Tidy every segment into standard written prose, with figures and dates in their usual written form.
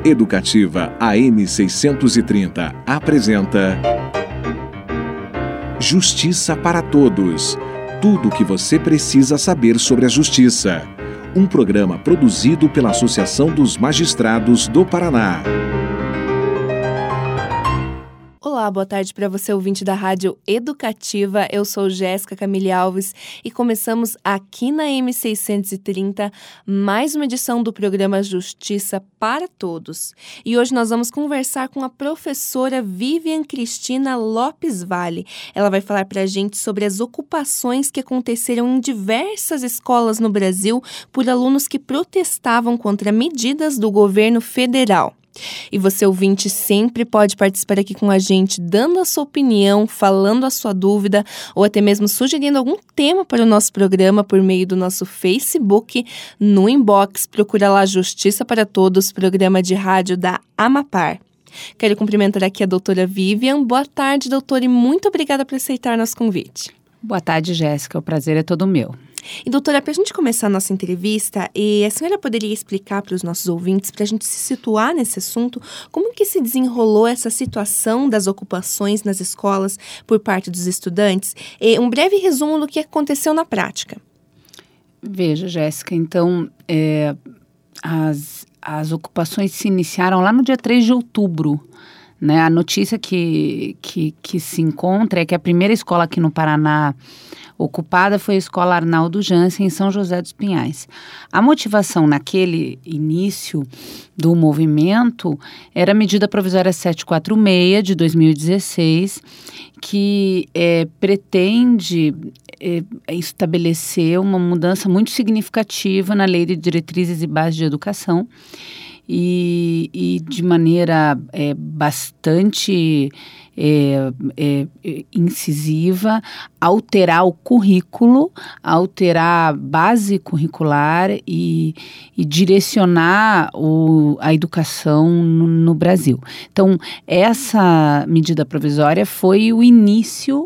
Educativa AM 630 apresenta Justiça para Todos. Tudo o que você precisa saber sobre a justiça. Um programa produzido pela Associação dos Magistrados do Paraná. Olá, boa tarde para você, ouvinte da Rádio Educativa. Eu sou Jéssica Camille Alves e começamos aqui na M630 mais uma edição do programa Justiça para Todos. E hoje nós vamos conversar com a professora Vivian Cristina Lopes Vale. Ela vai falar para a gente sobre as ocupações que aconteceram em diversas escolas no Brasil por alunos que protestavam contra medidas do governo federal. E você, ouvinte, sempre pode participar aqui com a gente, dando a sua opinião, falando a sua dúvida ou até mesmo sugerindo algum tema para o nosso programa por meio do nosso Facebook. No inbox, procura lá Justiça para Todos, programa de rádio da Amapar. Quero cumprimentar aqui a doutora Vivian. Boa tarde, doutora, e muito obrigada por aceitar nosso convite. Boa tarde, Jéssica. O prazer é todo meu. E doutora, para a gente começar a nossa entrevista, a senhora poderia explicar para os nossos ouvintes, para a gente se situar nesse assunto, como que se desenrolou essa situação das ocupações nas escolas por parte dos estudantes? Um breve resumo do que aconteceu na prática. Veja, Jéssica, então, as ocupações se iniciaram lá no dia 3 de outubro. Né? A notícia que se encontra é que a primeira escola aqui no Paraná ocupada foi a Escola Arnaldo Jansen, em São José dos Pinhais. A motivação naquele início do movimento era a medida provisória 746 de 2016, que pretende estabelecer uma mudança muito significativa na Lei de Diretrizes e Bases de Educação e de maneira bastante incisiva, alterar o currículo, alterar a base curricular e direcionar a educação no Brasil. Então, essa medida provisória foi o início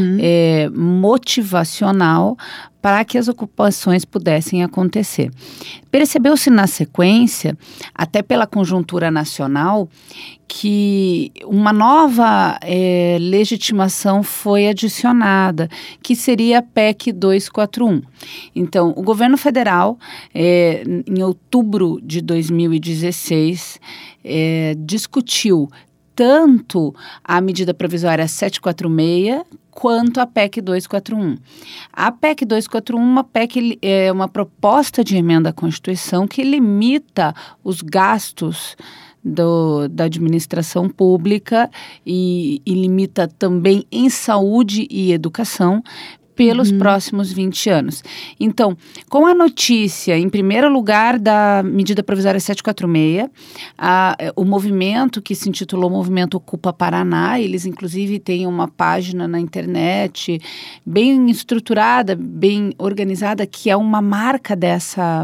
motivacional para que as ocupações pudessem acontecer. Percebeu-se na sequência, até pela conjuntura nacional, que uma nova legitimação foi adicionada, que seria a PEC 241. Então, o governo federal, em outubro de 2016, discutiu tanto a medida provisória 746 quanto a PEC 241. A PEC 241 é uma proposta de emenda à Constituição que limita os gastos da administração pública e limita também em saúde e educação pelos próximos 20 anos. Então, com a notícia, em primeiro lugar, da medida provisória 746, o movimento que se intitulou Movimento Ocupa Paraná, eles inclusive têm uma página na internet bem estruturada, bem organizada, que é uma marca dessa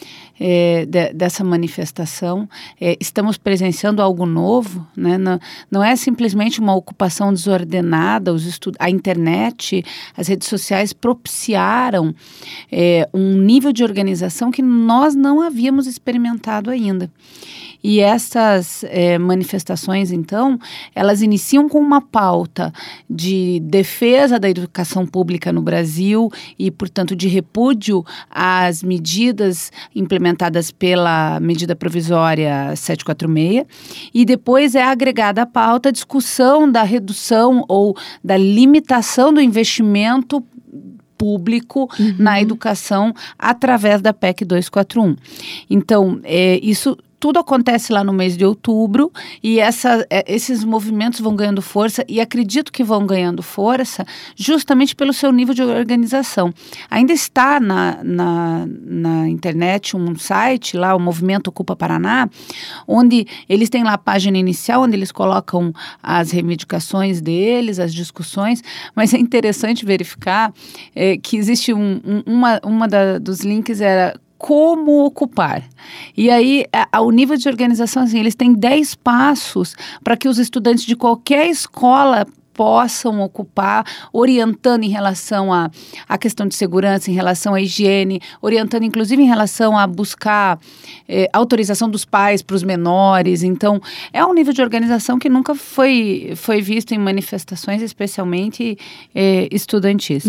manifestação. Estamos presenciando algo novo, né? Não é simplesmente uma ocupação desordenada, a internet, as redes sociais propiciaram um nível de organização que nós não havíamos experimentado ainda. E essas manifestações, então, elas iniciam com uma pauta de defesa da educação pública no Brasil e, portanto, de repúdio às medidas implementadas pela medida provisória 746. E depois é agregada à pauta a discussão da redução ou da limitação do investimento público na educação através da PEC 241. Então, isso tudo acontece lá no mês de outubro e esses movimentos vão ganhando força e acredito que vão ganhando força justamente pelo seu nível de organização. Ainda está na internet um site lá, o Movimento Ocupa Paraná, onde eles têm lá a página inicial, onde eles colocam as reivindicações deles, as discussões, mas é interessante verificar que existe dos links era como ocupar. E aí, ao nível de organização, assim, eles têm 10 passos para que os estudantes de qualquer escola possam ocupar, orientando em relação à questão de segurança, em relação à higiene, orientando inclusive em relação a buscar autorização dos pais para os menores. Então, é um nível de organização que nunca foi visto em manifestações, especialmente estudantis.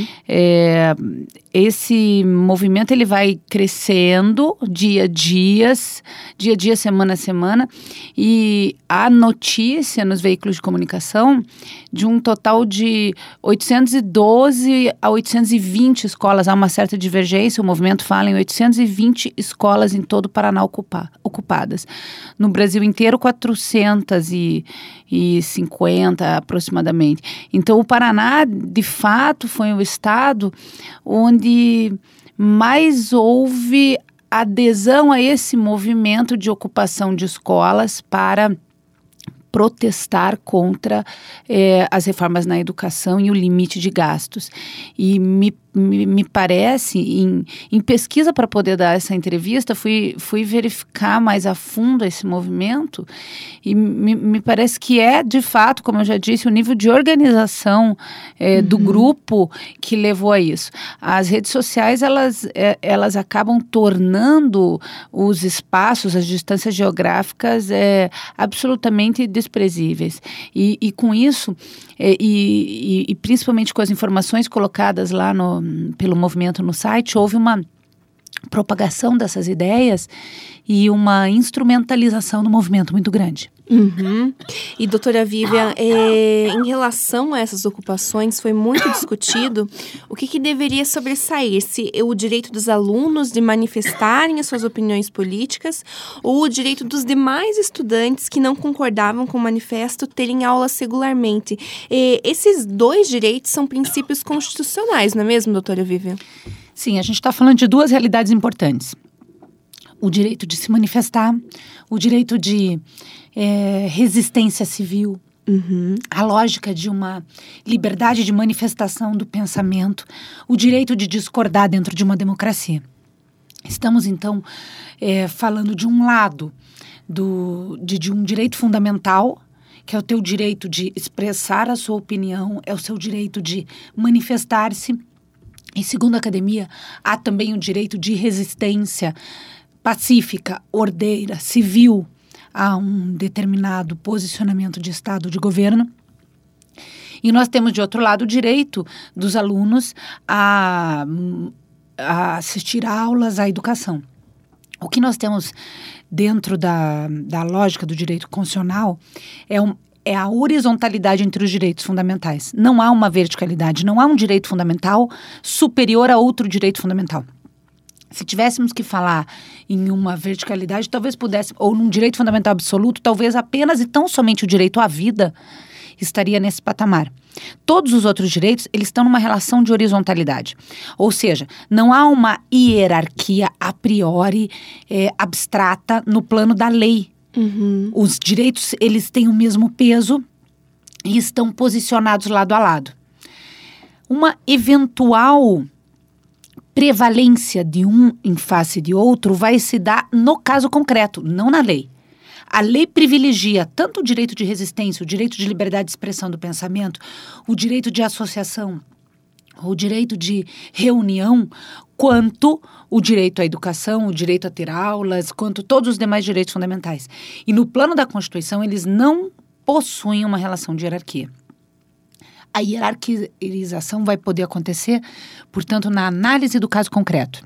Esse movimento ele vai crescendo dia a dia, semana a semana, e há notícia nos veículos de comunicação de um total de 812 a 820 escolas. Há uma certa divergência, o movimento fala em 820 escolas em todo o Paraná ocupadas. No Brasil inteiro, 450 aproximadamente. Então, o Paraná, de fato, foi o estado onde mais houve adesão a esse movimento de ocupação de escolas para protestar contra as reformas na educação e o limite de gastos. E me parece, em pesquisa para poder dar essa entrevista, fui verificar mais a fundo esse movimento e me parece que de fato, como eu já disse, o nível de organização do grupo que levou a isso. As redes sociais, elas acabam tornando os espaços, as distâncias geográficas absolutamente desprezíveis. E com isso, e principalmente com as informações colocadas lá pelo movimento no site, houve uma propagação dessas ideias e uma instrumentalização do movimento muito grande. E, doutora Vivian, em relação a essas ocupações, foi muito discutido o que deveria sobressair, se o direito dos alunos de manifestarem as suas opiniões políticas ou o direito dos demais estudantes que não concordavam com o manifesto terem aulas regularmente. Esses dois direitos são princípios constitucionais, não é mesmo, doutora Vivian? Sim, a gente está falando de duas realidades importantes. O direito de se manifestar, o direito de resistência civil, a lógica de uma liberdade de manifestação do pensamento, o direito de discordar dentro de uma democracia. Estamos, então, falando de um lado de um direito fundamental, que é o teu direito de expressar a sua opinião, é o seu direito de manifestar-se. E segundo a academia, há também o direito de resistência pacífica, ordeira, civil a um determinado posicionamento de Estado, de governo. E nós temos, de outro lado, o direito dos alunos a assistir a aulas, à educação. O que nós temos dentro da lógica do direito constitucional é a horizontalidade entre os direitos fundamentais. Não há uma verticalidade, não há um direito fundamental superior a outro direito fundamental. Se tivéssemos que falar em uma verticalidade, talvez pudéssemos, ou num direito fundamental absoluto, talvez apenas e tão somente o direito à vida estaria nesse patamar. Todos os outros direitos, eles estão numa relação de horizontalidade. Ou seja, não há uma hierarquia a priori abstrata no plano da lei. Os direitos, eles têm o mesmo peso e estão posicionados lado a lado. Uma eventual prevalência de um em face de outro vai se dar no caso concreto, não na lei. A lei privilegia tanto o direito de resistência, o direito de liberdade de expressão do pensamento, o direito de associação, o direito de reunião, quanto o direito à educação, o direito a ter aulas, quanto todos os demais direitos fundamentais. E no plano da Constituição, eles não possuem uma relação de hierarquia. A hierarquização vai poder acontecer, portanto, na análise do caso concreto.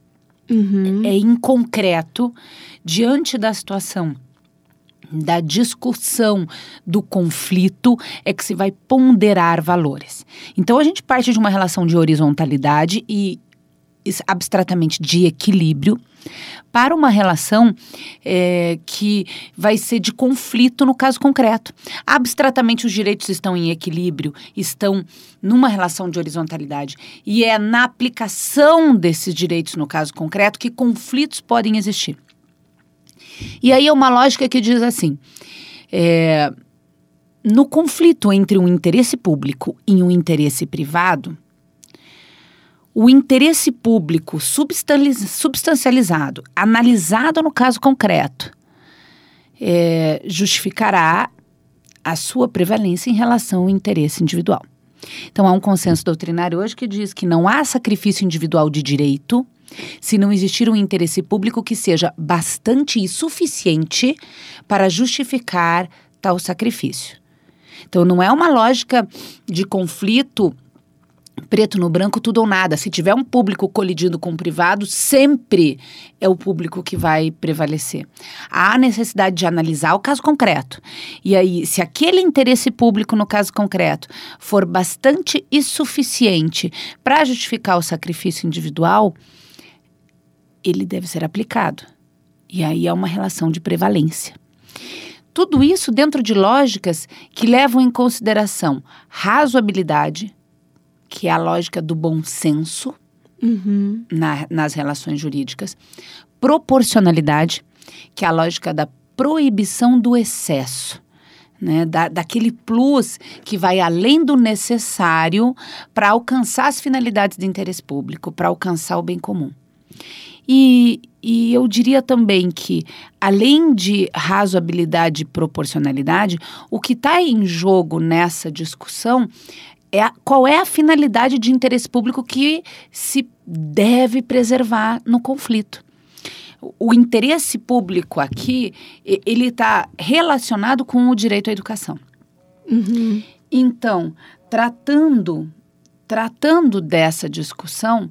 Em concreto, diante da situação, da discussão, do conflito, é que se vai ponderar valores. Então, a gente parte de uma relação de horizontalidade e abstratamente de equilíbrio para uma relação que vai ser de conflito no caso concreto. Abstratamente os direitos estão em equilíbrio, estão numa relação de horizontalidade e é na aplicação desses direitos no caso concreto que conflitos podem existir. E aí é uma lógica que diz assim, no conflito entre um interesse público e um interesse privado, o interesse público substancializado, analisado no caso concreto, justificará a sua prevalência em relação ao interesse individual. Então, há um consenso doutrinário hoje que diz que não há sacrifício individual de direito se não existir um interesse público que seja bastante e suficiente para justificar tal sacrifício. Então, não é uma lógica de conflito preto no branco, tudo ou nada. Se tiver um público colidindo com o privado, sempre é o público que vai prevalecer. Há necessidade de analisar o caso concreto. E aí, se aquele interesse público no caso concreto for bastante e suficiente para justificar o sacrifício individual, ele deve ser aplicado. E aí é uma relação de prevalência. Tudo isso dentro de lógicas que levam em consideração razoabilidade, que é a lógica do bom senso nas relações jurídicas, proporcionalidade, que é a lógica da proibição do excesso, né, daquele plus que vai além do necessário para alcançar as finalidades de interesse público, para alcançar o bem comum. E eu diria também que, além de razoabilidade e proporcionalidade, o que está em jogo nessa discussão qual é a finalidade de interesse público que se deve preservar no conflito. O interesse público aqui, ele está relacionado com o direito à educação. Então, tratando dessa discussão,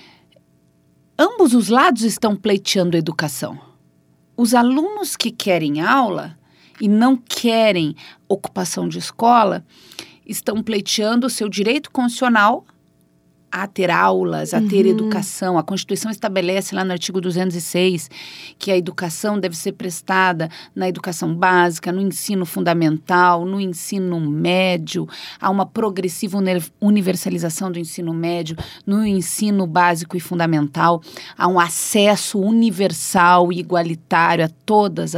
ambos os lados estão pleiteando a educação. Os alunos que querem aula e não querem ocupação de escola estão pleiteando o seu direito constitucional a ter aulas, a ter educação. A Constituição estabelece lá no artigo 206 que a educação deve ser prestada na educação básica, no ensino fundamental, no ensino médio. Há uma progressiva universalização do ensino médio, no ensino básico e fundamental. Há um acesso universal e igualitário a todas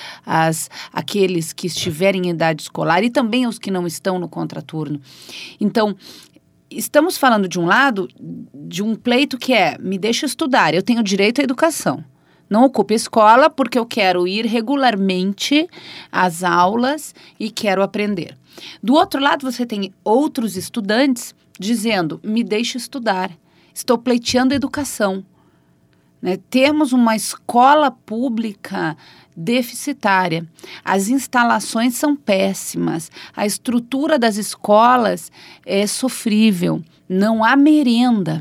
aqueles que estiverem em idade escolar e também aos que não estão no contraturno. Então, estamos falando de um lado, de um pleito que me deixa estudar, eu tenho direito à educação. Não ocupo escola porque eu quero ir regularmente às aulas e quero aprender. Do outro lado, você tem outros estudantes dizendo, me deixa estudar, estou pleiteando educação. Né? Temos uma escola pública deficitária. As instalações são péssimas. A estrutura das escolas é sofrível. Não há merenda.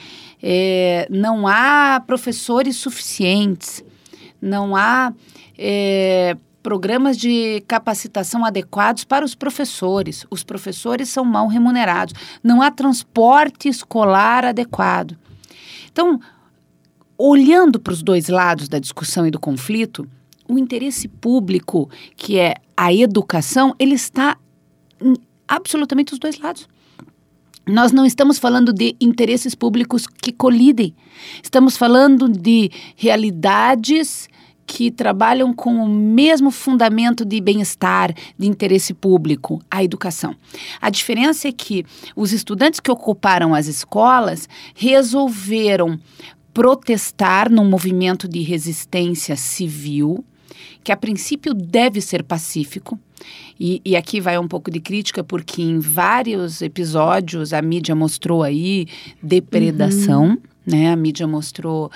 Não há professores suficientes. Não há programas de capacitação adequados para os professores. Os professores são mal remunerados. Não há transporte escolar adequado. Então, olhando para os dois lados da discussão e do conflito, o interesse público, que é a educação, ele está em absolutamente os dois lados. Nós não estamos falando de interesses públicos que colidem. Estamos falando de realidades que trabalham com o mesmo fundamento de bem-estar, de interesse público, a educação. A diferença é que os estudantes que ocuparam as escolas resolveram protestar num movimento de resistência civil, que a princípio deve ser pacífico. E aqui vai um pouco de crítica, porque em vários episódios a mídia mostrou aí depredação, né? A mídia mostrou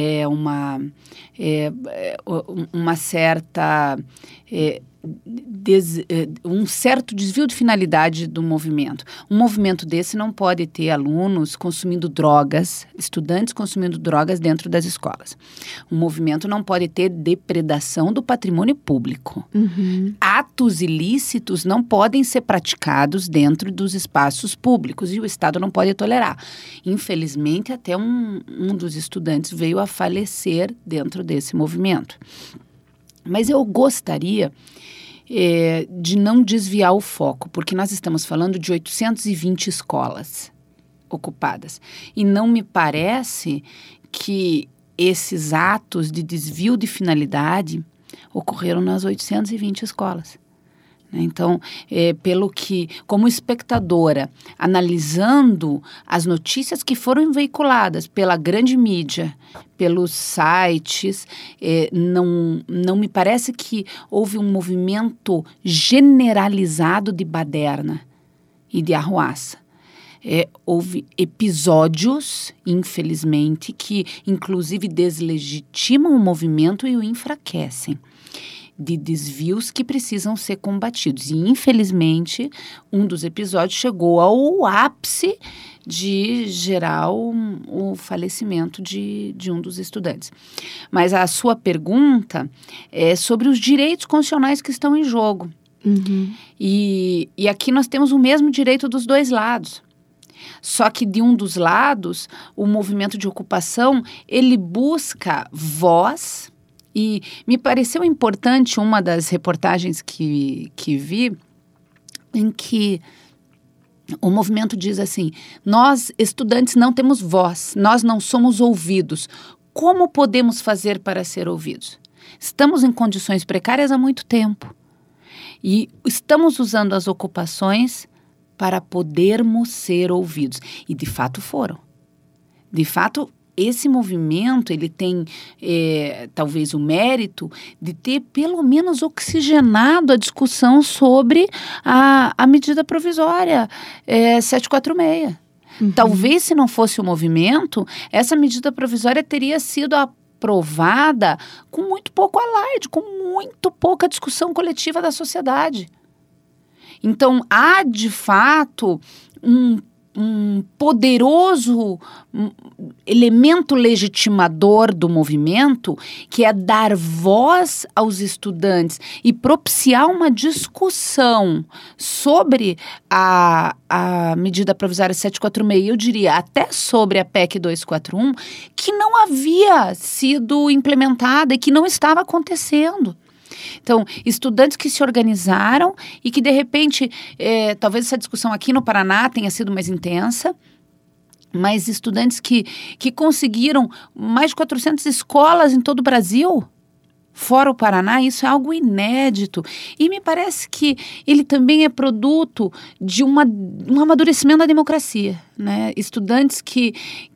uma certa... um certo desvio de finalidade do movimento. Um movimento desse não pode ter alunos consumindo drogas, estudantes consumindo drogas dentro das escolas. Um movimento não pode ter depredação do patrimônio público. Atos ilícitos não podem ser praticados dentro dos espaços públicos e o Estado não pode tolerar. Infelizmente, até um dos estudantes veio a falecer dentro desse movimento. Mas eu gostaria de não desviar o foco, porque nós estamos falando de 820 escolas ocupadas. E não me parece que esses atos de desvio de finalidade ocorreram nas 820 escolas. Então, pelo que, como espectadora, analisando as notícias que foram veiculadas pela grande mídia, pelos sites, não me parece que houve um movimento generalizado de baderna e de arruaça. Houve episódios, infelizmente, que inclusive deslegitimam o movimento e o enfraquecem, de desvios que precisam ser combatidos. E, infelizmente, um dos episódios chegou ao ápice de gerar o falecimento de um dos estudantes. Mas a sua pergunta é sobre os direitos constitucionais que estão em jogo. Uhum. E aqui nós temos o mesmo direito dos dois lados. Só que de um dos lados, o movimento de ocupação, ele busca voz. E me pareceu importante uma das reportagens que vi, em que o movimento diz assim: nós, estudantes, não temos voz, nós não somos ouvidos. Como podemos fazer para ser ouvidos? Estamos em condições precárias há muito tempo. E estamos usando as ocupações para podermos ser ouvidos. E, de fato, foram. De fato, esse movimento, ele tem, talvez, o mérito de ter, pelo menos, oxigenado a discussão sobre a medida provisória 746. Uhum. Talvez, se não fosse o movimento, essa medida provisória teria sido aprovada com muito pouco alarde, com muito pouca discussão coletiva da sociedade. Então, há, de fato, um poderoso elemento legitimador do movimento, que é dar voz aos estudantes e propiciar uma discussão sobre a medida provisória 746, eu diria até sobre a PEC 241, que não havia sido implementada e que não estava acontecendo. Então, estudantes que se organizaram e que, de repente, talvez essa discussão aqui no Paraná tenha sido mais intensa, mas estudantes que conseguiram mais de 400 escolas em todo o Brasil, fora o Paraná, isso é algo inédito. E me parece que ele também é produto de um amadurecimento da democracia, né? Estudantes que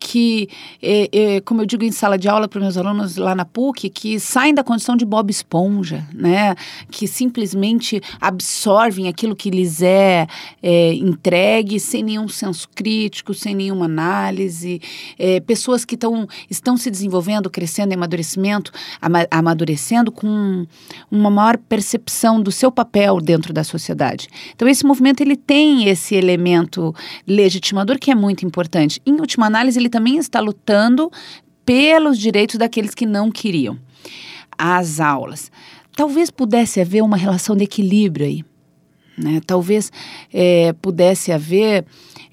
como eu digo em sala de aula para os meus alunos lá na PUC, que saem da condição de Bob Esponja, né? Que simplesmente absorvem aquilo que lhes é entregue sem nenhum senso crítico, sem nenhuma análise. Pessoas que estão se desenvolvendo, crescendo em amadurecendo com uma maior percepção do seu papel dentro da sociedade. Então, esse movimento, ele tem esse elemento legitimador que é muito importante. Em última análise, ele também está lutando pelos direitos daqueles que não queriam. As aulas. Talvez pudesse haver uma relação de equilíbrio aí, né? Talvez pudesse haver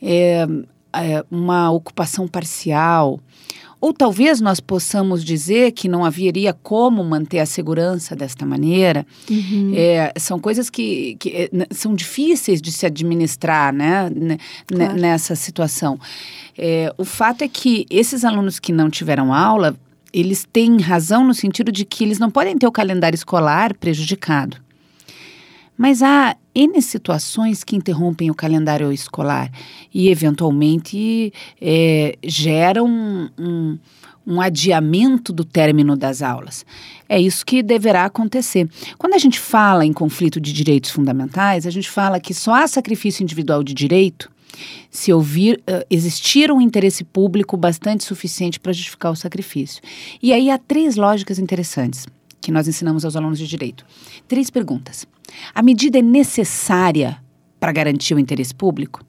uma ocupação parcial. Ou talvez nós possamos dizer que não haveria como manter a segurança desta maneira. Uhum. São coisas que são difíceis de se administrar, né? Claro. Nessa situação. O fato é que esses alunos que não tiveram aula, eles têm razão no sentido de que eles não podem ter o calendário escolar prejudicado. Mas há N situações que interrompem o calendário escolar e, eventualmente, geram um adiamento do término das aulas. É isso que deverá acontecer. Quando a gente fala em conflito de direitos fundamentais, a gente fala que só há sacrifício individual de direito se existir um interesse público bastante suficiente para justificar o sacrifício. E aí há 3 lógicas interessantes que nós ensinamos aos alunos de direito. 3 perguntas. A medida é necessária para garantir o interesse público?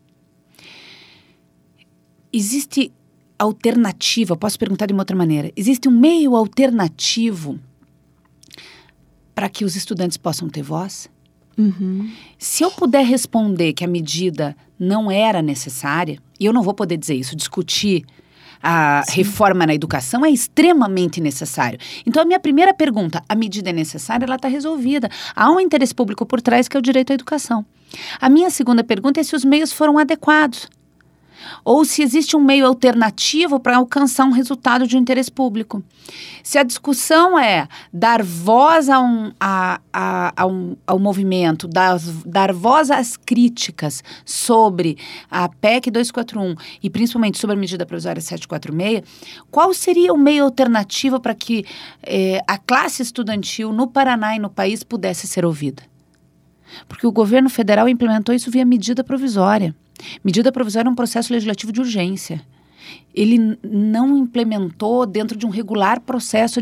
Existe alternativa? Posso perguntar de uma outra maneira. Existe um meio alternativo para que os estudantes possam ter voz? Uhum. Se eu puder responder que a medida não era necessária, e eu não vou poder dizer isso, discutir a Sim. reforma na educação é extremamente necessário. Então, a minha primeira pergunta, a medida é necessária, ela está resolvida. Há um interesse público por trás que é o direito à educação. A minha segunda pergunta é se os meios foram adequados. ou se existe um meio alternativo para alcançar um resultado de interesse público. Se a discussão é dar voz ao movimento, dar voz às críticas sobre a PEC 241 e principalmente sobre a medida provisória 746, qual seria o meio alternativo para que a classe estudantil no Paraná e no país pudesse ser ouvida? Porque o governo federal implementou isso via medida provisória. Medida provisória é um processo legislativo de urgência. Ele não implementou dentro de um regular processo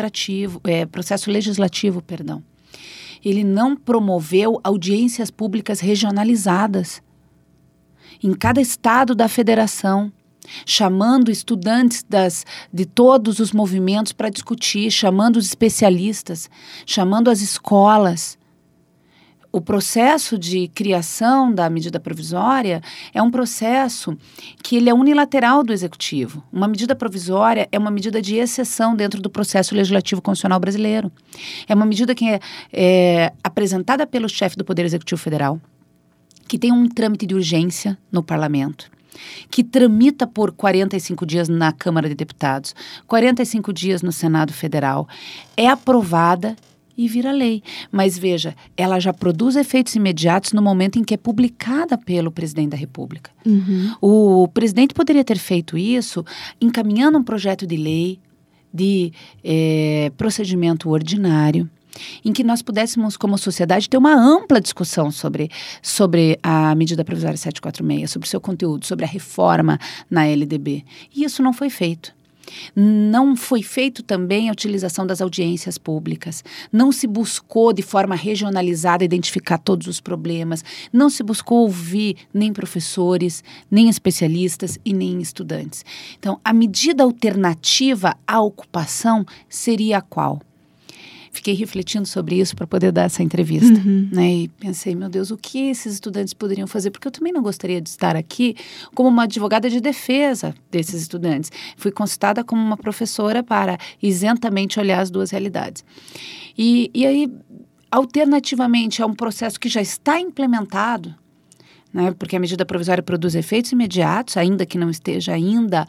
legislativo. Ele não promoveu audiências públicas regionalizadas em cada estado da federação, chamando estudantes de todos os movimentos para discutir, chamando os especialistas, chamando as escolas. O processo de criação da medida provisória é um processo que ele é unilateral do Executivo. Uma medida provisória é uma medida de exceção dentro do processo legislativo constitucional brasileiro. É uma medida que é apresentada pelo chefe do Poder Executivo Federal, que tem um trâmite de urgência no Parlamento, que tramita por 45 dias na Câmara de Deputados, 45 dias no Senado Federal, é aprovada e vira lei. Mas veja, ela já produz efeitos imediatos no momento em que é publicada pelo presidente da República. Uhum. O presidente poderia ter feito isso encaminhando um projeto de lei de procedimento ordinário, em que nós pudéssemos, como sociedade, ter uma ampla discussão sobre a medida provisória 746, sobre o seu conteúdo, sobre a reforma na LDB. E isso não foi feito. Não foi feito também a utilização das audiências públicas. Não se buscou de forma regionalizada identificar todos os problemas. Não se buscou ouvir nem professores, nem especialistas e nem estudantes. Então, a medida alternativa à ocupação seria qual? Fiquei refletindo sobre isso para poder dar essa entrevista, né? E pensei, meu Deus, o que esses estudantes poderiam fazer? Porque eu também não gostaria de estar aqui como uma advogada de defesa desses estudantes. Fui consultada como uma professora para isentamente olhar as duas realidades. E aí, alternativamente, é um processo que já está implementado, né, porque a medida provisória produz efeitos imediatos, ainda que não esteja ainda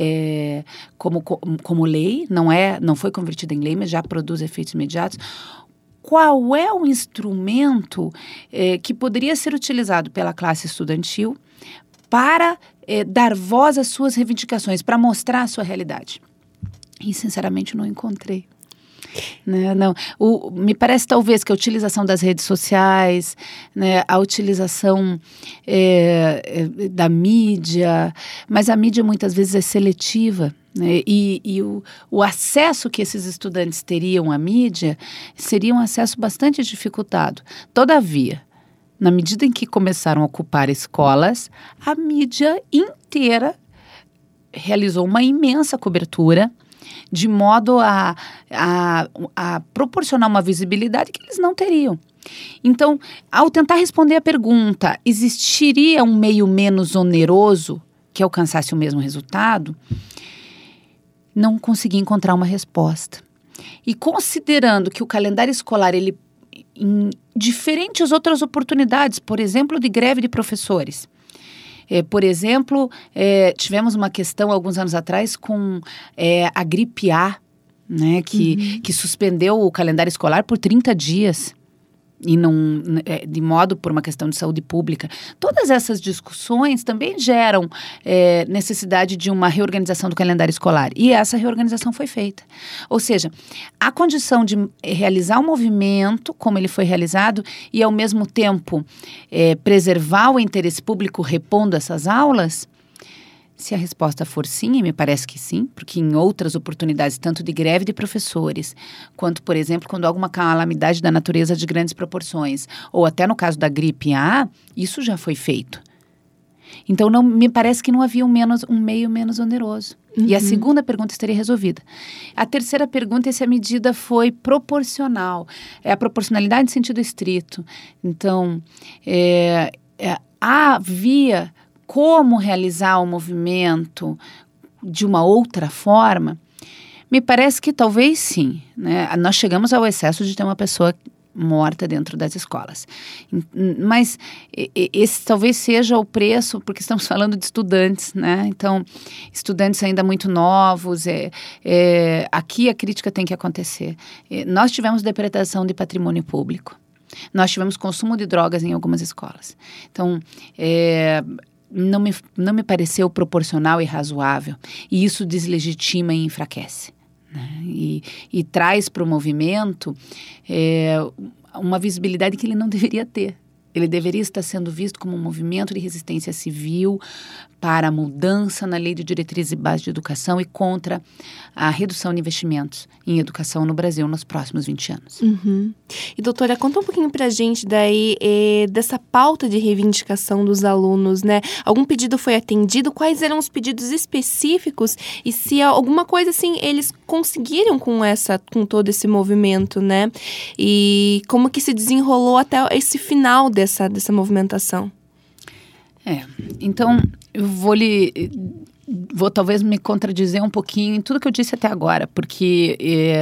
como lei, não foi convertida em lei, mas já produz efeitos imediatos. Qual é o instrumento que poderia ser utilizado pela classe estudantil para dar voz às suas reivindicações, para mostrar a sua realidade? E, sinceramente, não encontrei. Não. Me parece talvez que a utilização das redes sociais, né, a utilização da mídia, mas a mídia muitas vezes é seletiva, né, e o acesso que esses estudantes teriam à mídia seria um acesso bastante dificultado. Todavia, na medida em que começaram a ocupar escolas, a mídia inteira realizou uma imensa cobertura, de modo a proporcionar uma visibilidade que eles não teriam. Então, ao tentar responder a pergunta, existiria um meio menos oneroso que alcançasse o mesmo resultado? Não consegui encontrar uma resposta. E considerando que o calendário escolar, ele, em diferentes outras oportunidades, por exemplo, de greve de professores, por exemplo, tivemos uma questão alguns anos atrás com a gripe A, né, que suspendeu o calendário escolar por 30 dias. E não, de modo por uma questão de saúde pública. Todas essas discussões também geram necessidade de uma reorganização do calendário escolar. E essa reorganização foi feita. Ou seja, a condição de realizar um movimento, como ele foi realizado, e ao mesmo tempo preservar o interesse público repondo essas aulas. Se a resposta for sim, e me parece que sim, porque em outras oportunidades, tanto de greve de professores, quanto, por exemplo, quando há alguma calamidade da natureza de grandes proporções, ou até no caso da gripe A, isso já foi feito. Então, não, me parece que não havia um meio menos oneroso. E a segunda pergunta estaria resolvida. A terceira pergunta é se a medida foi proporcional. É a proporcionalidade em sentido estrito. Então, havia como realizar o movimento de uma outra forma? Me parece que talvez sim, né? Nós chegamos ao excesso de ter uma pessoa morta dentro das escolas. Mas esse talvez seja o preço, porque estamos falando de estudantes, né? Então, estudantes ainda muito novos, aqui a crítica tem que acontecer. Nós tivemos depredação de patrimônio público, nós tivemos consumo de drogas em algumas escolas. Então, não me pareceu proporcional e razoável, e isso deslegitima e enfraquece, né? E traz para o movimento uma visibilidade que ele não deveria ter. Ele deveria estar sendo visto como um movimento de resistência civil para a mudança na Lei de Diretrizes e Bases de Educação e contra a redução de investimentos em educação no Brasil nos próximos 20 anos. Uhum. E, doutora, conta um pouquinho pra gente daí dessa pauta de reivindicação dos alunos, né? Algum pedido foi atendido? Quais eram os pedidos específicos? E se alguma coisa, assim, eles conseguiram com todo esse movimento, né? E como que se desenrolou até esse final dessa movimentação? Então, eu vou talvez me contradizer um pouquinho em tudo que eu disse até agora, porque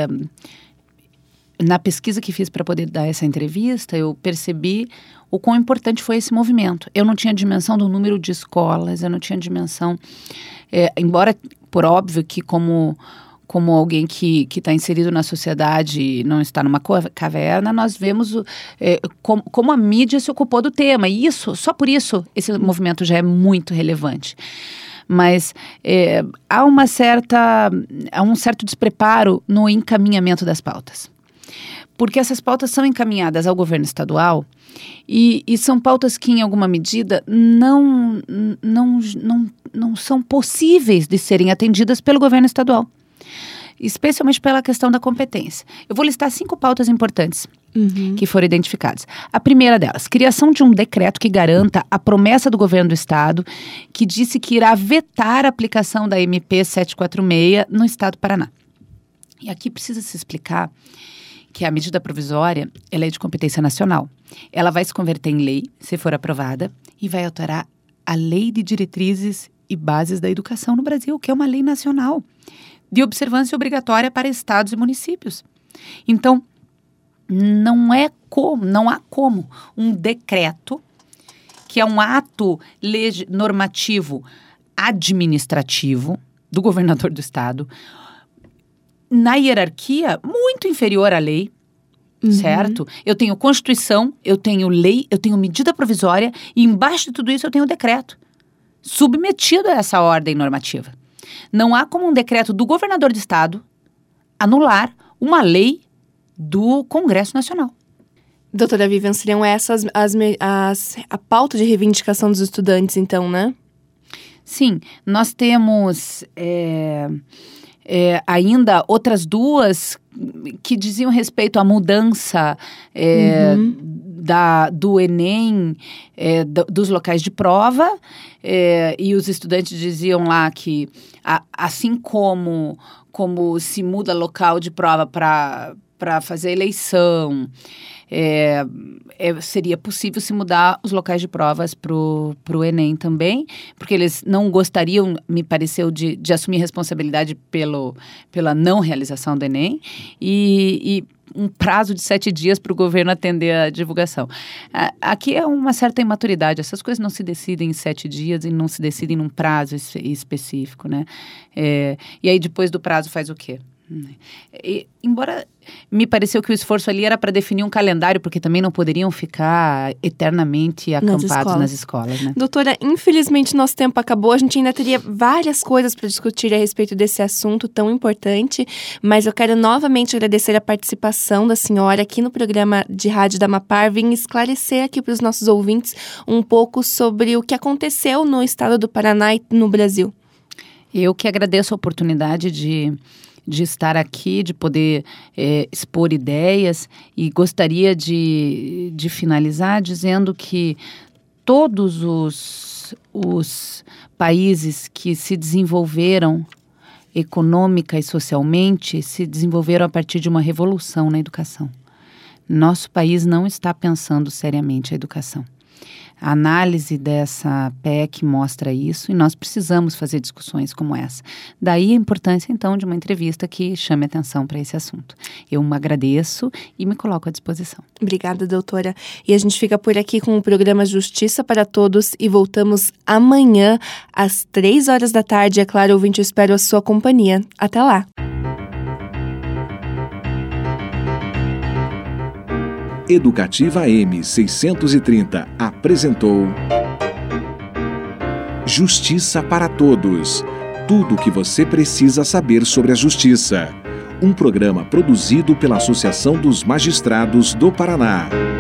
na pesquisa que fiz para poder dar essa entrevista, eu percebi o quão importante foi esse movimento. Eu não tinha dimensão do número de escolas, eu não tinha dimensão, embora, por óbvio, que como alguém que está inserido na sociedade e não está numa caverna, nós vemos como a mídia se ocupou do tema. E só por isso, esse movimento já é muito relevante. Mas há um certo despreparo no encaminhamento das pautas. Porque essas pautas são encaminhadas ao governo estadual e são pautas que, em alguma medida, não são possíveis de serem atendidas pelo governo estadual, especialmente pela questão da competência. Eu vou listar 5 pautas importantes que foram identificadas. A primeira delas, criação de um decreto que garanta a promessa do governo do estado, que disse que irá vetar a aplicação da MP 746 no estado do Paraná. E aqui precisa se explicar que a medida provisória, ela é de competência nacional. Ela vai se converter em lei, se for aprovada, e vai alterar a Lei de Diretrizes e Bases da Educação no Brasil, que é uma lei nacional de observância obrigatória para estados e municípios. Então, não há como um decreto, que é um ato normativo administrativo do governador do estado, na hierarquia muito inferior à lei, certo? Eu tenho Constituição, eu tenho lei, eu tenho medida provisória e embaixo de tudo isso eu tenho decreto, submetido a essa ordem normativa. Não há como um decreto do governador do estado anular uma lei do Congresso Nacional. Doutora Vivian, seriam essas a pauta de reivindicação dos estudantes, então, né? Sim, nós temos ainda outras 2 que diziam respeito à mudança do Enem, dos locais de prova, e os estudantes diziam lá que, assim como se muda local de prova para fazer eleição, seria possível se mudar os locais de provas para o Enem também, porque eles não gostariam, me pareceu, de assumir responsabilidade pela não realização do Enem, e um prazo de 7 dias para o governo atender a divulgação. Aqui é uma certa imaturidade, essas coisas não se decidem em 7 dias e não se decidem num prazo específico, né? E aí depois do prazo faz o quê? Embora me pareceu que o esforço ali era para definir um calendário, porque também não poderiam ficar eternamente acampados nas escolas, né? Doutora, infelizmente nosso tempo acabou, a gente ainda teria várias coisas para discutir a respeito desse assunto tão importante, mas eu quero novamente agradecer a participação da senhora aqui no programa de rádio da Amapar, vim esclarecer aqui para os nossos ouvintes um pouco sobre o que aconteceu no estado do Paraná e no Brasil. Eu que agradeço a oportunidade de estar aqui, de poder expor ideias, e gostaria de finalizar dizendo que todos os países que se desenvolveram econômica e socialmente se desenvolveram a partir de uma revolução na educação. Nosso país não está pensando seriamente a educação. A análise dessa PEC mostra isso e nós precisamos fazer discussões como essa. Daí a importância, então, de uma entrevista que chame atenção para esse assunto. Eu agradeço e me coloco à disposição. Obrigada, doutora. E a gente fica por aqui com o programa Justiça para Todos e voltamos amanhã às 3 horas da tarde. É claro, ouvinte, eu espero a sua companhia. Até lá! Educativa M630 apresentou Justiça para Todos. Tudo o que você precisa saber sobre a justiça. Um programa produzido pela Associação dos Magistrados do Paraná.